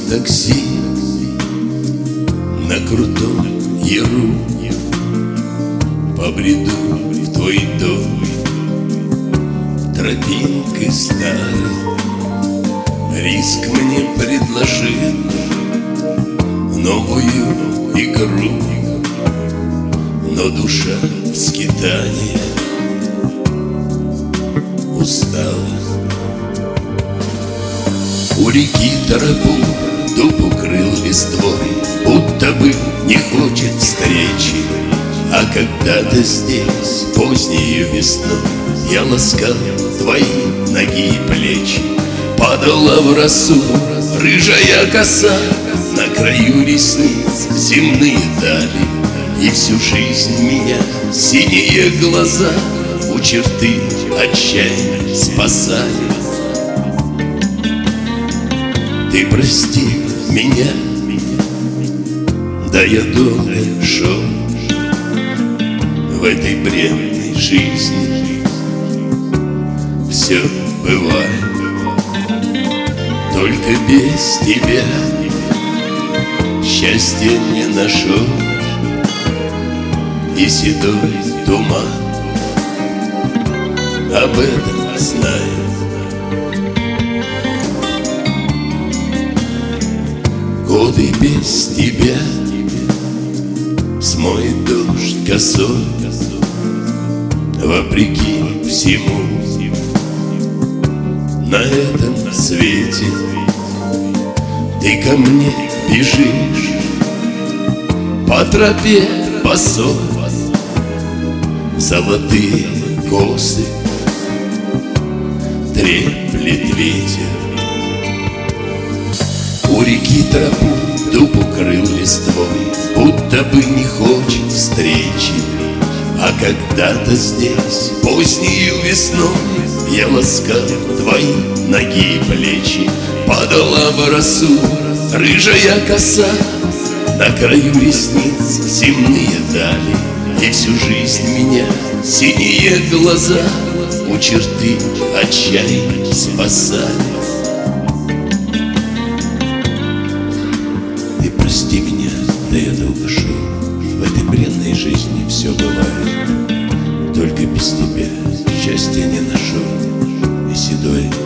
такси на крутом яру, побреду в твой дом тропинкой старой. Риск мне предложил новую игру, но душа в скитании устала. У реки тропу дуб укрыл листвой, будто бы не хочет встречи. А когда-то здесь, позднею весной, я ласкал твои ноги и плечи. Падала в росу рыжая коса, на краю ресниц земные дали. И всю жизнь меня синие глаза у черты отчаяния спасали. Ты прости меня, да я долго шел в этой бренной жизни. Все бывает, только без тебя счастья не нашел. И седой туман об этом знает. Годы без тебя смоет дождь косой, вопреки всему на этом свете. Ты ко мне бежишь по тропе босой, золотые косы треплет ветер. У реки тропу дуб укрыл листвой, будто бы не хочет встречи. А когда-то здесь, позднею весной, я ласкал твои ноги и плечи. Падала в росу рыжая коса, на краю ресниц земные дали. И всю жизнь меня синие глаза у черты отчаяния спасали. Ты прости меня, да я долго шел в этой бренной жизни. Все бывает, только без тебя счастья не нашел. И седой